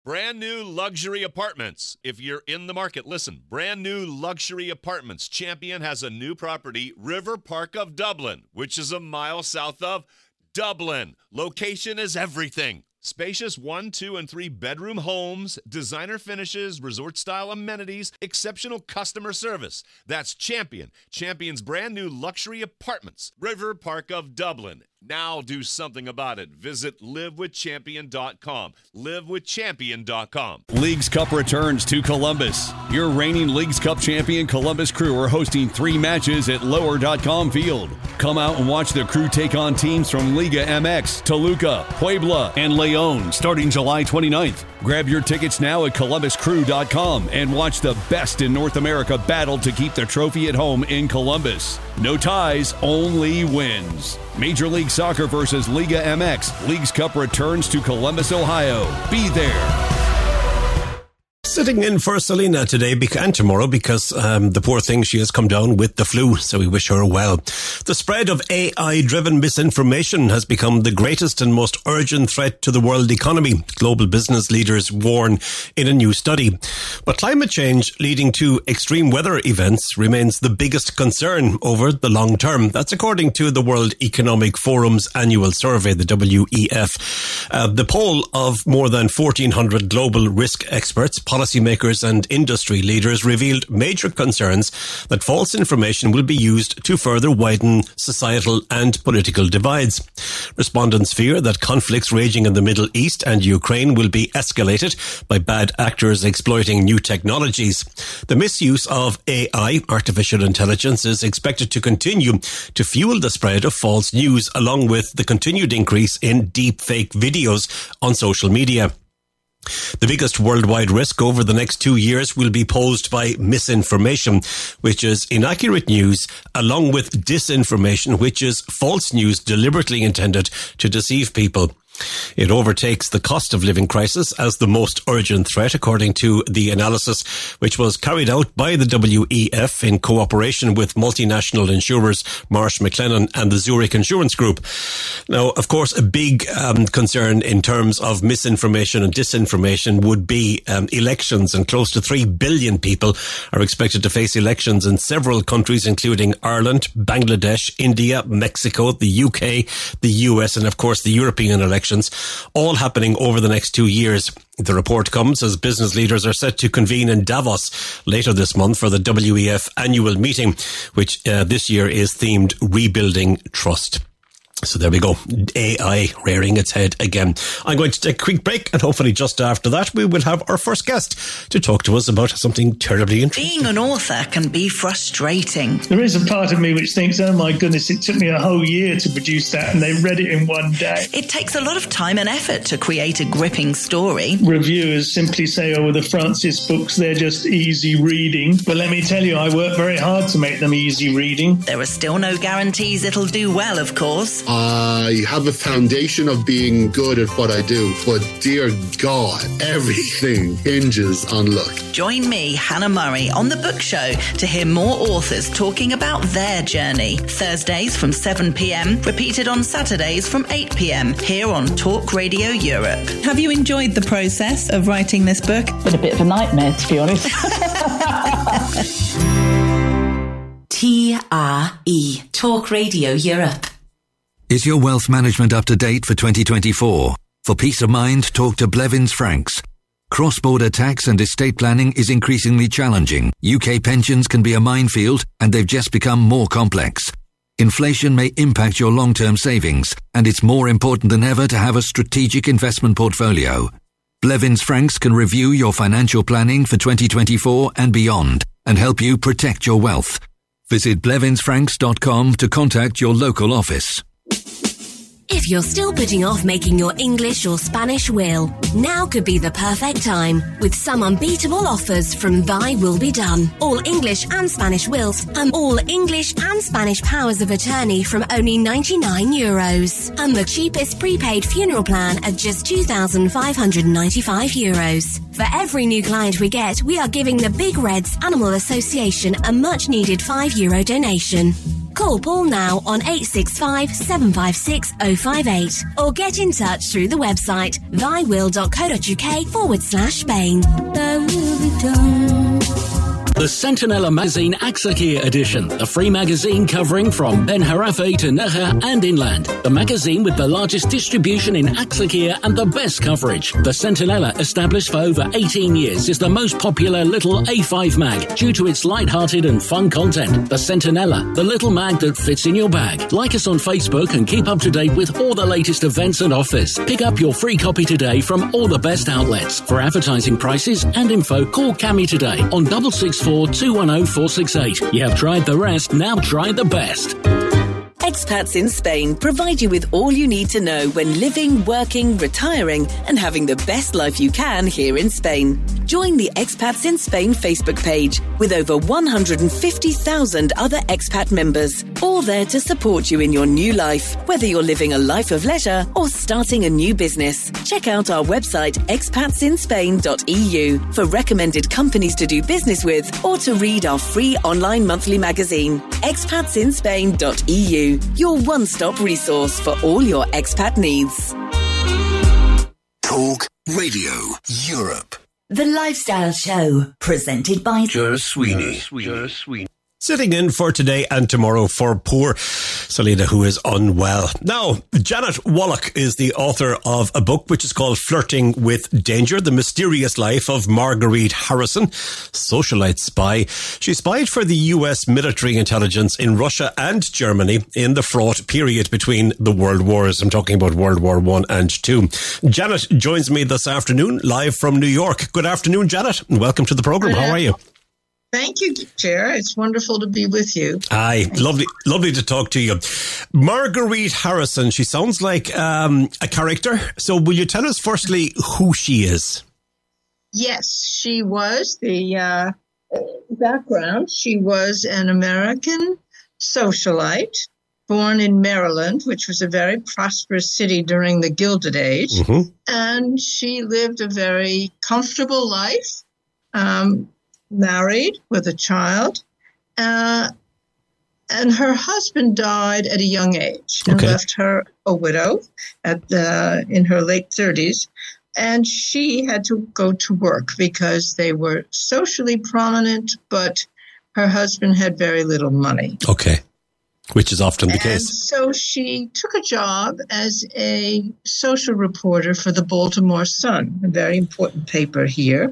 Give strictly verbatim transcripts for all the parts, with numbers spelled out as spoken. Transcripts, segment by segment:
Brand new luxury apartments. If you're in the market, listen. Brand new luxury apartments. Champion has a new property, River Park of Dublin, which is a mile south of Dublin. Location is everything. Spacious one, two, and three bedroom homes, designer finishes, resort-style amenities, exceptional customer service. That's Champion. Champion's brand new luxury apartments. River Park of Dublin. Now do something about it. Visit live with champion dot com. live with champion dot com. Leagues Cup returns to Columbus. Your reigning Leagues Cup champion Columbus Crew are hosting three matches at lower dot com Field. Come out and watch the Crew take on teams from Liga M X, Toluca, Puebla, and Leon starting July twenty-ninth. Grab your tickets now at columbus crew dot com and watch the best in North America battle to keep the trophy at home in Columbus. No ties, only wins. Major League Soccer versus Liga M X. Leagues Cup returns to Columbus, Ohio. Be there. Sitting in for Selena today and tomorrow because um, the poor thing, she has come down with the flu, so we wish her well. The spread of A I-driven misinformation has become the greatest and most urgent threat to the world economy, global business leaders warn in a new study. But climate change leading to extreme weather events remains the biggest concern over the long term. That's according to the World Economic Forum's annual survey, the W E F. Uh, the poll of more than fourteen hundred global risk experts, policymakers and industry leaders revealed major concerns that false information will be used to further widen societal and political divides. Respondents fear that conflicts raging in the Middle East and Ukraine will be escalated by bad actors exploiting new technologies. The misuse of A I, artificial intelligence, is expected to continue to fuel the spread of false news, along with the continued increase in deep fake videos on social media. The biggest worldwide risk over the next two years will be posed by misinformation, which is inaccurate news, along with disinformation, which is false news deliberately intended to deceive people. It overtakes the cost of living crisis as the most urgent threat, according to the analysis which was carried out by the W E F in cooperation with multinational insurers Marsh McLennan and the Zurich Insurance Group. Now, of course, a big um, concern in terms of misinformation and disinformation would be um, elections, and close to three billion people are expected to face elections in several countries, including Ireland, Bangladesh, India, Mexico, the U K, the U S, and of course the European elections, all happening over the next two years. The report comes as business leaders are set to convene in Davos later this month for the W E F annual meeting, which uh, this year is themed Rebuilding Trust. So there we go. A I rearing its head again. I'm going to take a quick break, and hopefully just after that we will have our first guest to talk to us about something terribly interesting. Being an author can be frustrating. There is a part of me which thinks, oh my goodness, it took me a whole year to produce that and they read it in one day. It takes a lot of time and effort to create a gripping story. Reviewers simply say, oh, well, the Francis books, they're just easy reading. But let me tell you, I work very hard to make them easy reading. There are still no guarantees it'll do well, of course. I have a foundation of being good at what I do, but dear God, everything hinges on luck. Join me, Hannah Murray, on The Book Show to hear more authors talking about their journey. Thursdays from seven p.m, repeated on Saturdays from eight p.m, here on Talk Radio Europe. Have you enjoyed the process of writing this book? Been a bit of a nightmare, to be honest. T R E, Talk Radio Europe. Is your wealth management up to date for twenty twenty-four? For peace of mind, talk to Blevins Franks. Cross-border tax and estate planning is increasingly challenging. U K pensions can be a minefield, and they've just become more complex. Inflation may impact your long-term savings, and it's more important than ever to have a strategic investment portfolio. Blevins Franks can review your financial planning for twenty twenty-four and beyond, and help you protect your wealth. Visit blevins franks dot com to contact your local office. If you're still putting off making your English or Spanish will, now could be the perfect time with some unbeatable offers from Thy Will Be Done. All English and Spanish wills and all English and Spanish powers of attorney from only ninety-nine euros. And the cheapest prepaid funeral plan at just two thousand five hundred ninety-five euros. For every new client we get, we are giving the Big Reds Animal Association a much needed five euro donation. Call Paul now on eight six five, seven five six, oh five eight or get in touch through the website thywill.co.uk forward slash Spain. Thy will be done. The Centinela Magazine Axakir edition, the free magazine covering from Ben Harafe to Necha and inland. The magazine with the largest distribution in Axakir and the best coverage. The Centinela, established for over eighteen years, is the most popular little A five mag due to its light-hearted and fun content. The Centinela, the little mag that fits in your bag. Like us on Facebook and keep up to date with all the latest events and offers. Pick up your free copy today from all the best outlets. For advertising prices and info, call Cami today on double six four two one oh four six eight. You have tried the rest, now try the best. Expats in Spain provide you with all you need to know when living, working, retiring and having the best life you can here in Spain. Join the Expats in Spain Facebook page with over one hundred fifty thousand other expat members, all there to support you in your new life, whether you're living a life of leisure or starting a new business. Check out our website expats in spain dot e u for recommended companies to do business with or to read our free online monthly magazine. expats in spain dot e u, your one-stop resource for all your expat needs. Talk Radio Europe. The Lifestyle Show, presented by Ger Sweeney. Ger Sweeney. Sitting in for today and tomorrow for poor Selena, who is unwell. Now, Janet Wallach is the author of a book which is called Flirting with Danger, The Mysterious Life of Marguerite Harrison, socialite spy. She spied for the U S military intelligence in Russia and Germany in the fraught period between the world wars. I'm talking about World War One and Two. Janet joins me this afternoon, live from New York. Good afternoon, Janet, and welcome to the program. How are you? Thank you, Chair. It's wonderful to be with you. Aye, lovely, lovely to talk to you. Marguerite Harrison, she sounds like um, a character. So will you tell us firstly who she is? Yes, she was the uh, background. She was an American socialite born in Maryland, which was a very prosperous city during the Gilded Age. Mm-hmm. And she lived a very comfortable life. Um married with a child, uh, and her husband died at a young age and okay. left her a widow at the, in her late thirties, and she had to go to work because they were socially prominent, but her husband had very little money. Okay, which is often the and case. So she took a job as a social reporter for the Baltimore Sun, a very important paper here.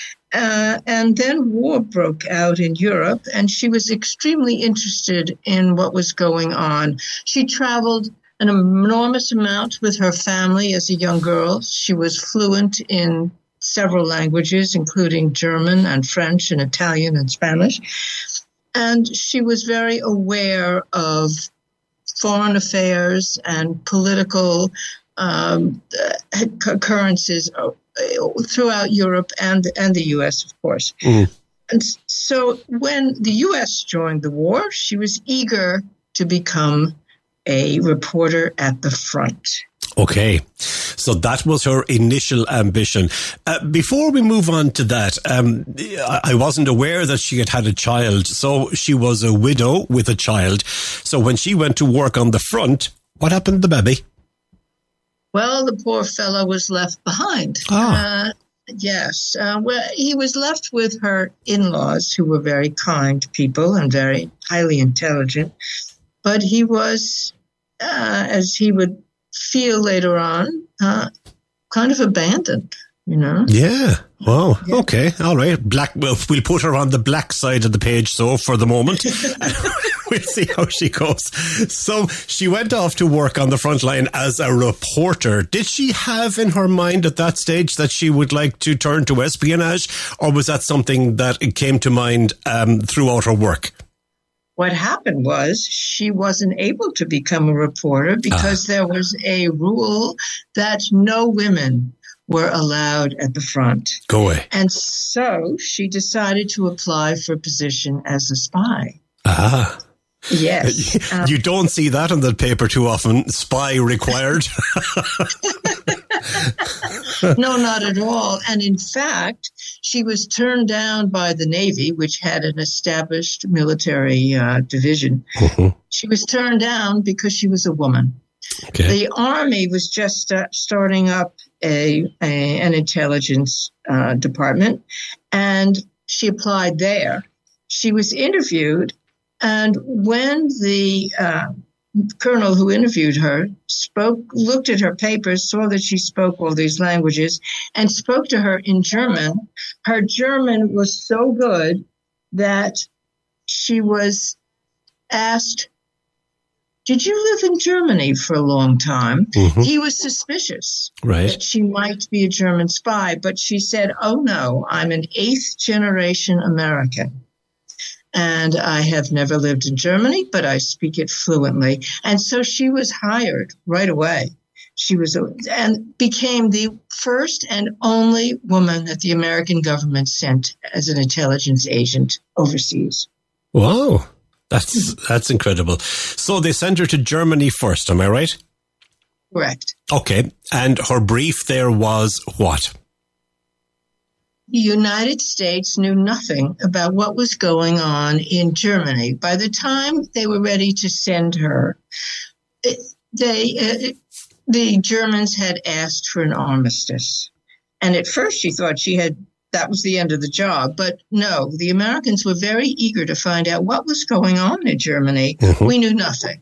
Uh, and then war broke out in Europe, and she was extremely interested in what was going on. She traveled an enormous amount with her family as a young girl. She was fluent in several languages, including German and French and Italian and Spanish. And she was very aware of foreign affairs and political um, occurrences throughout Europe and and the U S, of course. Mm. And so when the U S joined the war, she was eager to become a reporter at the front. Okay, so that was her initial ambition. Uh, before we move on to that, um, I wasn't aware that she had had a child. So she was a widow with a child. So when she went to work on the front, what happened to the baby? Well, the poor fellow was left behind. Ah. Uh, yes. Uh, well, he was left with her in-laws, who were very kind people and very highly intelligent. But he was, uh, as he would feel later on, uh, kind of abandoned, you know? Yeah. Wow. Yeah. Okay. All right. Black. Well, we'll put her on the black side of the page, so for the moment. We'll see how she goes. So she went off to work on the front line as a reporter. Did she have in her mind at that stage that she would like to turn to espionage, or was that something that came to mind um, throughout her work? What happened was she wasn't able to become a reporter because ah. there was a rule that no women were allowed at the front. Go away. And so she decided to apply for a position as a spy. Ah. Yes. Um, you don't see that in the paper too often. Spy required. No, not at all. And in fact, she was turned down by the Navy, which had an established military uh, division. Mm-hmm. She was turned down because she was a woman. Okay. The Army was just uh, starting up a, a an intelligence uh, department, and she applied there. She was interviewed, and when the uh, colonel who interviewed her spoke, looked at her papers, saw that she spoke all these languages, and spoke to her in German, her German was so good that she was asked, "Did you live in Germany for a long time?" Mm-hmm. He was suspicious right. that she might be a German spy, but she said, "Oh, no, I'm an eighth generation American. And I have never lived in Germany, but I speak it fluently." And so she was hired right away. She was, and became the first and only woman that the American government sent as an intelligence agent overseas. Wow. That's that's incredible. So they sent her to Germany first, am I right? Correct. Okay. And her brief there was what? The United States knew nothing about what was going on in Germany. By the time they were ready to send her, they uh, the Germans had asked for an armistice. And at first she thought she had that was the end of the job. But no, the Americans were very eager to find out what was going on in Germany. Mm-hmm. We knew nothing.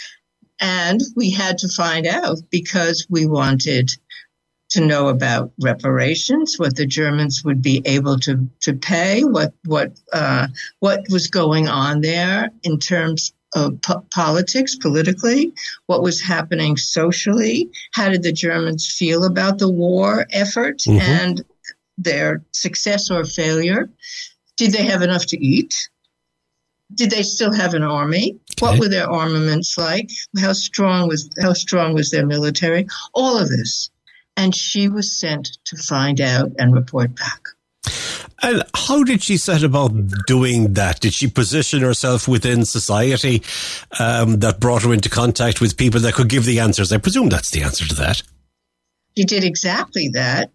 And we had to find out because we wanted to know about reparations, what the Germans would be able to, to pay, what what uh, what was going on there in terms of po- politics, politically, what was happening socially, how did the Germans feel about the war effort mm-hmm. and their success or failure? Did they have enough to eat? Did they still have an army? Okay. What were their armaments like? How strong was how strong was their military? All of this. And she was sent to find out and report back. And how did she set about doing that? Did she position herself within society um, that brought her into contact with people that could give the answers? I presume that's the answer to that. She did exactly that,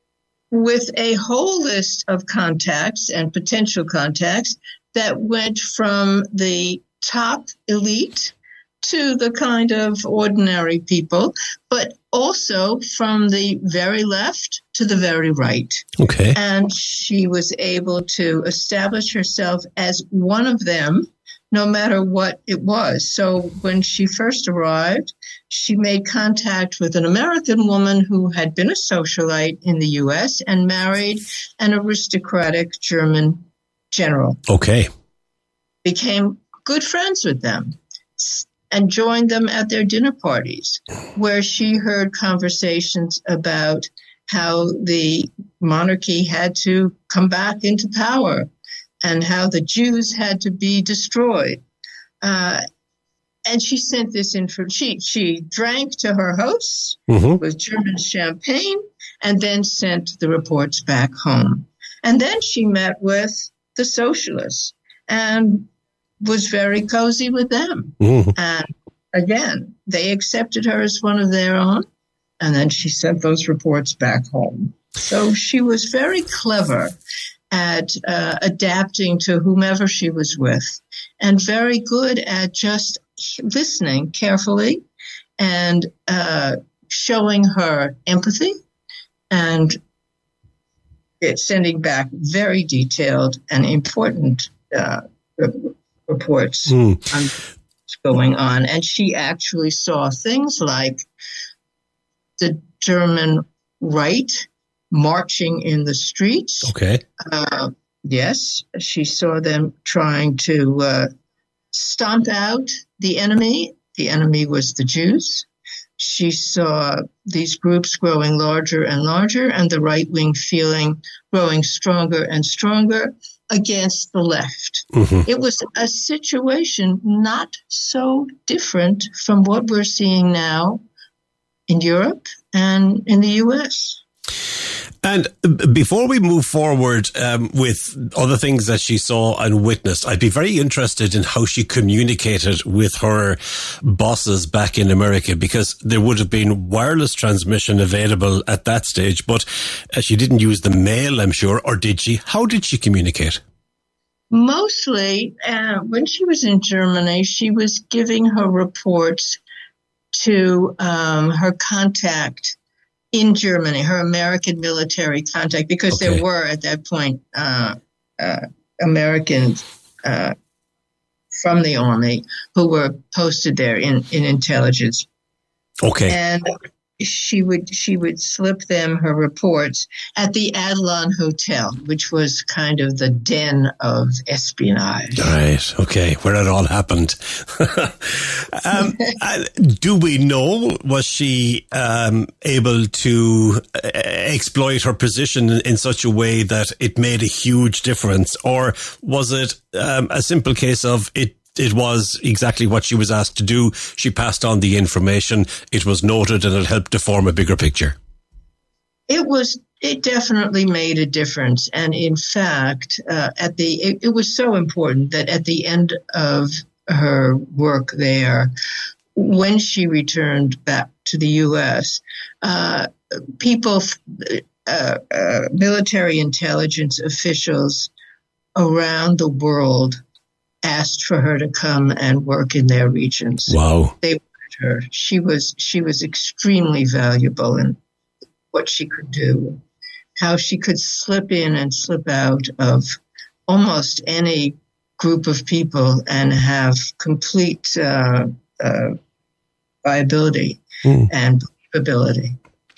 with a whole list of contacts and potential contacts that went from the top elite to the kind of ordinary people, but also from the very left to the very right. Okay. And she was able to establish herself as one of them, no matter what it was. So when she first arrived, she made contact with an American woman who had been a socialite in the U S and married an aristocratic German general. Okay. Became good friends with them and joined them at their dinner parties, where she heard conversations about how the monarchy had to come back into power and how the Jews had to be destroyed. Uh, and she sent this info. She, she drank to her hosts mm-hmm. with German champagne and then sent the reports back home. And then she met with the socialists and was very cozy with them. Mm-hmm. And again, they accepted her as one of their own, and then she sent those reports back home. So she was very clever at uh, adapting to whomever she was with, and very good at just listening carefully and uh, showing her empathy and sending back very detailed and important uh reports mm. on what's going on. And she actually saw things like the German right marching in the streets. Okay. Uh, yes, she saw them trying to uh, stomp out the enemy. The enemy was the Jews. She saw these groups growing larger and larger and the right-wing feeling growing stronger and stronger against the left. Mm-hmm. It was a situation not so different from what we're seeing now in Europe and in the U S. And before we move forward um, with other things that she saw and witnessed, I'd be very interested in how she communicated with her bosses back in America, because there would have been wireless transmission available at that stage, but uh, she didn't use the mail, I'm sure, or did she? How did she communicate? Mostly, uh, when she was in Germany, she was giving her reports to um, her contact in Germany, her American military contact, because okay. there were at that point uh, uh, Americans uh, from the army who were posted there in, in intelligence. Okay. And she would she would slip them her reports at the Adlon Hotel, which was kind of the den of espionage. Right. Okay. Where it all happened. um, do we know, was she um, able to exploit her position in, in such a way that it made a huge difference, or was it um, a simple case of it? It was exactly what she was asked to do. She passed on the information. It was noted, and it helped to form a bigger picture. It was. It definitely made a difference, and in fact, uh, at the it, it was so important that at the end of her work there, when she returned back to the U S, uh, people, uh, uh, military intelligence officials around the world asked for her to come and work in their regions. Wow. They wanted her. She was she was extremely valuable in what she could do, how she could slip in and slip out of almost any group of people and have complete uh, uh, viability mm. and believability.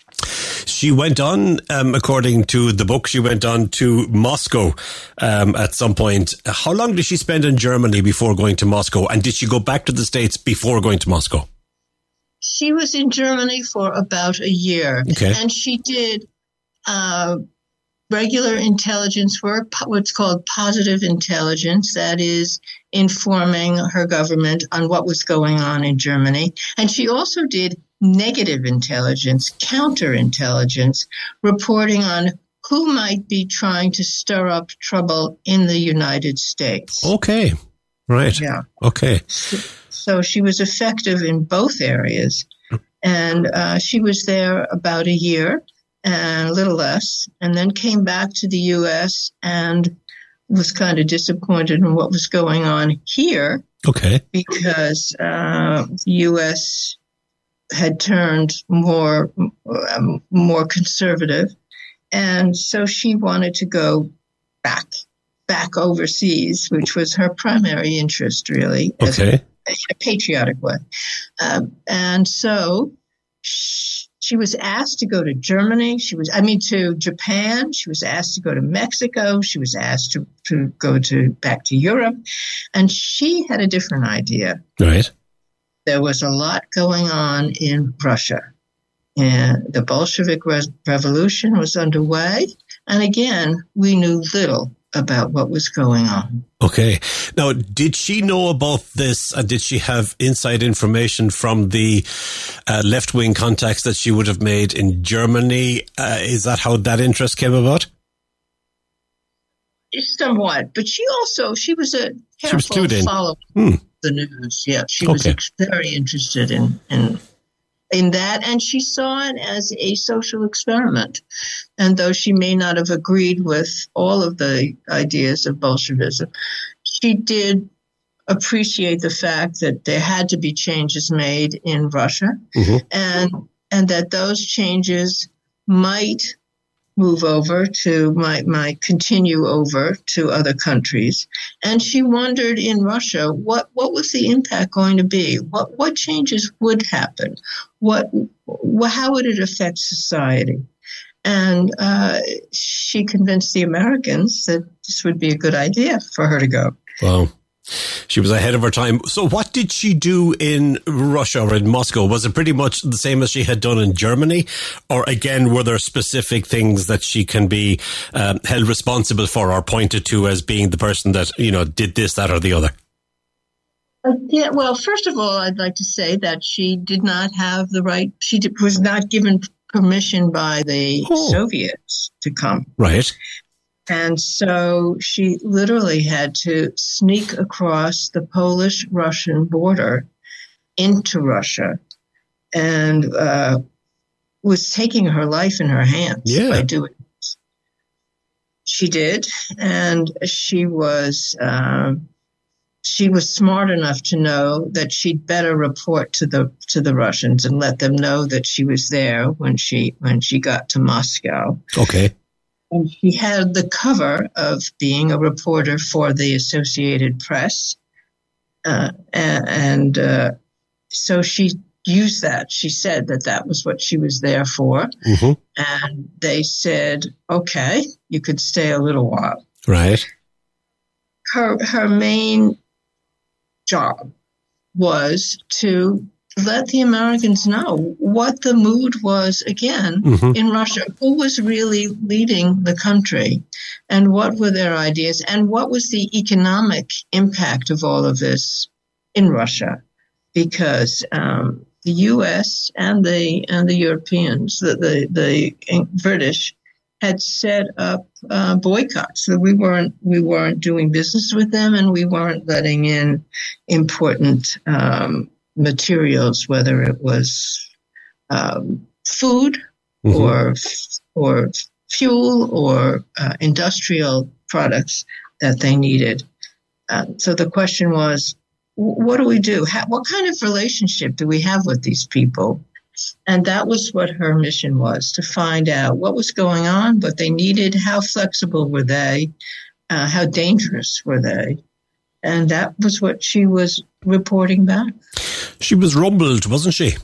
She went on, um, according to the book, she went on to Moscow um, at some point. How long did she spend in Germany before going to Moscow? And did she go back to the States before going to Moscow? She was in Germany for about a year. Okay. And she did uh, regular intelligence work, what's called positive intelligence, that is informing her government on what was going on in Germany. And she also did negative intelligence, counterintelligence, reporting on who might be trying to stir up trouble in the United States. Okay. Right. Yeah. Okay. So, so she was effective in both areas. And uh, she was there about a year, and a little less, and then came back to the U S and was kind of disappointed in what was going on here. Okay. Because uh, the U S had turned more um, more conservative, and so she wanted to go back back overseas, which was her primary interest, really, as okay. a, in a patriotic way. Um, and so she, she was asked to go to Germany. She was, I mean, to Japan. She was asked to go to Mexico. She was asked to, to go to back to Europe, and she had a different idea. Right. There was a lot going on in Russia, and the Bolshevik Re- Revolution was underway. And again, we knew little about what was going on. Okay. Now, did she know about this? And did she have inside information from the uh, left-wing contacts that she would have made in Germany? Uh, is that how that interest came about? Somewhat, but she also, she was a careful she was clued in. follower. Hmm. The news, yeah, she okay. was ex- very interested in, in in that, and she saw it as a social experiment. And though she may not have agreed with all of the ideas of Bolshevism, she did appreciate the fact that there had to be changes made in Russia, mm-hmm. and and that those changes might move over to, might, might continue over to other countries. And she wondered in Russia, what, what was the impact going to be? What, what changes would happen? What, how would it affect society? And uh, she convinced the Americans that this would be a good idea for her to go. Wow. She was ahead of her time. So what did she do in Russia or in Moscow? Was it pretty much the same as she had done in Germany? Or again, were there specific things that she can be um, held responsible for or pointed to as being the person that, you know, did this, that or the other? Uh, yeah, well, first of all, I'd like to say that she did not have the right, she did, was not given permission by the oh. Soviets to come. Right. And so she literally had to sneak across the Polish-Russian border into Russia and uh, was taking her life in her hands yeah. by doing this. She did, and she was uh, she was smart enough to know that she'd better report to the to the Russians and let them know that she was there when she when she got to Moscow. Okay. And she had the cover of being a reporter for the Associated Press, uh, and, and uh, so she used that. She said that that was what she was there for, mm-hmm. and they said, "Okay, you could stay a little while." Right. Her her main job was to let the Americans know what the mood was again mm-hmm. in Russia, who was really leading the country, and what were their ideas, and what was the economic impact of all of this in Russia, because um, the U S and the and the Europeans, the the, the British, had set up uh, boycotts. So we weren't we weren't doing business with them, and we weren't letting in important Um, materials, whether it was um, food mm-hmm. or or fuel or uh, industrial products that they needed. Uh, so the question was, what do we do? How, what kind of relationship do we have with these people? And that was what her mission was, to find out what was going on, what they needed, how flexible were they, uh, how dangerous were they. And that was what she was reporting back. She was rumbled, wasn't she?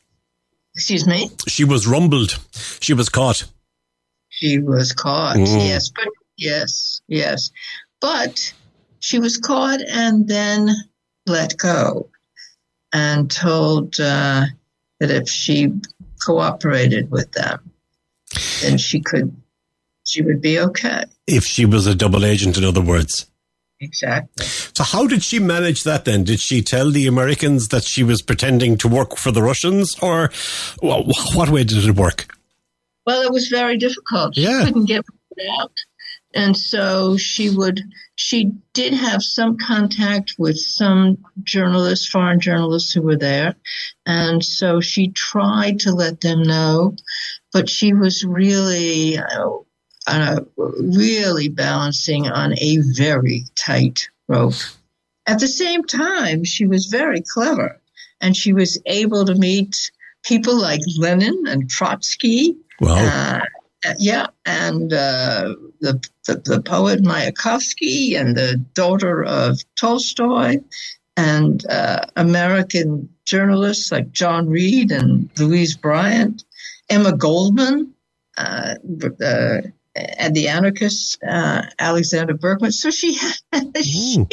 Excuse me? She was rumbled. She was caught. She was caught, mm. yes. But yes, yes. But she was caught and then let go and told uh, that if she cooperated with them, then she could, she would be okay. If she was a double agent, in other words. Exactly. So how did she manage that then? Did she tell the Americans that she was pretending to work for the Russians, or well, what way did it work? Well, it was very difficult. She yeah. couldn't get it out. And so she would, she did have some contact with some journalists, foreign journalists who were there. And so she tried to let them know, but she was really, uh, Uh, really balancing on a very tight rope. At the same time, she was very clever, and she was able to meet people like Lenin and Trotsky. Wow. Uh, yeah, and uh, the, the the poet Mayakovsky, and the daughter of Tolstoy, and uh, American journalists like John Reed and Louise Bryant, Emma Goldman, uh, uh and the anarchist, uh, Alexander Berkman. So she she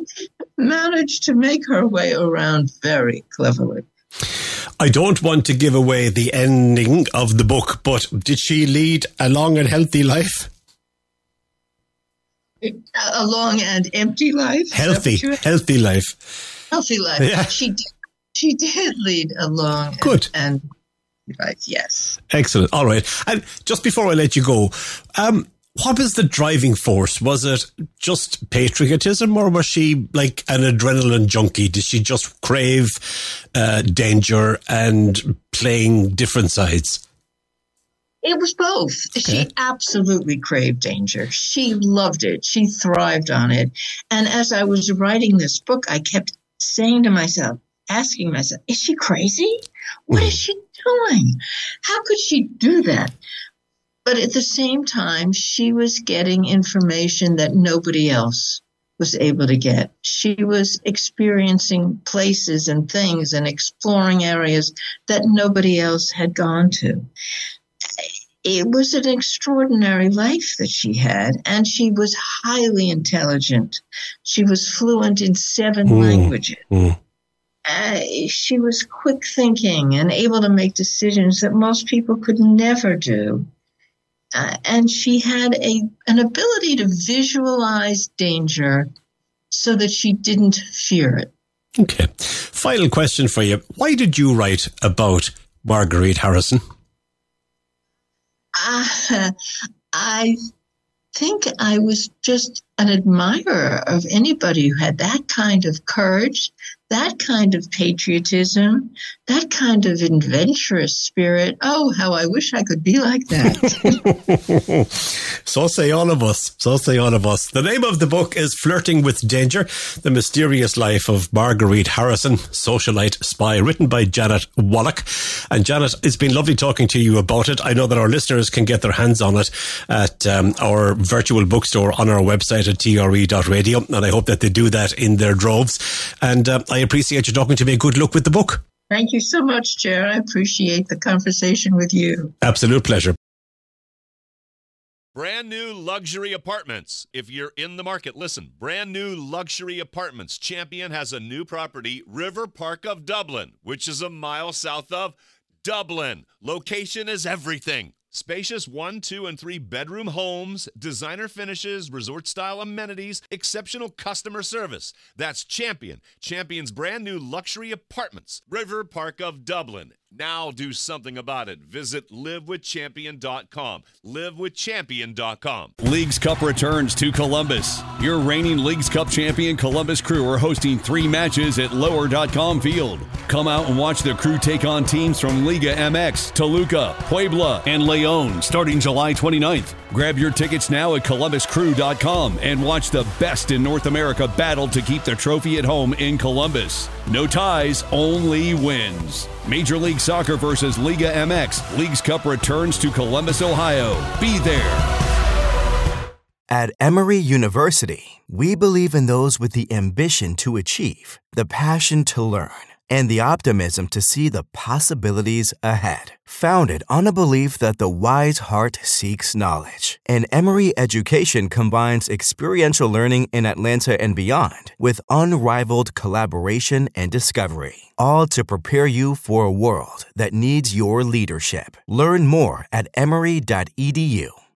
managed to make her way around very cleverly. I don't want to give away the ending of the book, but did she lead a long and healthy life? A long and empty life? Healthy, healthy life. Healthy life. Yeah. She did, she did lead a long Good. and, and right, yes. Excellent. All right. And just before I let you go, um, what was the driving force? Was it just patriotism, or was she like an adrenaline junkie? Did she just crave uh, danger and playing different sides? It was both. Okay. She absolutely craved danger. She loved it. She thrived on it. And as I was writing this book, I kept saying to myself, asking myself, is she crazy? What is she doing? How could she do that? But at the same time, she was getting information that nobody else was able to get. She was experiencing places and things and exploring areas that nobody else had gone to. It was an extraordinary life that she had, and she was highly intelligent. She was fluent in seven mm. languages. Mm. Uh, she was quick thinking and able to make decisions that most people could never do. Uh, and she had a an ability to visualize danger so that she didn't fear it. Okay. Final question for you. Why did you write about Marguerite Harrison? I, I think I was just an admirer of anybody who had that kind of courage, that kind of patriotism, that kind of adventurous spirit. Oh, how I wish I could be like that. So say all of us. So say all of us. The name of the book is Flirting with Danger, The Mysterious Life of Marguerite Harrison, Socialite Spy, written by Janet Wallach. And Janet, it's been lovely talking to you about it. I know that our listeners can get their hands on it at um, our virtual bookstore on our website at T R E dot radio. And I hope that they do that in their droves. And uh, I appreciate you talking to me. Good luck with the book. Thank you so much, Chair. I appreciate the conversation with you. Absolute pleasure. Brand new luxury apartments. If you're in the market, listen. Brand new luxury apartments. Champion has a new property, River Park of Dublin, which is a mile south of Dublin. Location is everything. Spacious one, two, and three bedroom homes, designer finishes, resort-style amenities, exceptional customer service. That's Champion. Champion's brand new luxury apartments. River Park of Dublin. Now do something about it. Visit live with champion dot com. live with champion dot com. Leagues Cup returns to Columbus. Your reigning Leagues Cup champion Columbus Crew are hosting three matches at lower dot com field. Come out and watch the Crew take on teams from Liga M X, Toluca, Puebla, and León starting July twenty-ninth. Grab your tickets now at columbus crew dot com and watch the best in North America battle to keep the trophy at home in Columbus. No ties, only wins. Major League Soccer versus Liga M X. Leagues Cup returns to Columbus, Ohio. Be there. At Emory University, we believe in those with the ambition to achieve, the passion to learn, and the optimism to see the possibilities ahead. Founded on a belief that the wise heart seeks knowledge, and Emory education combines experiential learning in Atlanta and beyond with unrivaled collaboration and discovery, all to prepare you for a world that needs your leadership. Learn more at emory dot e d u.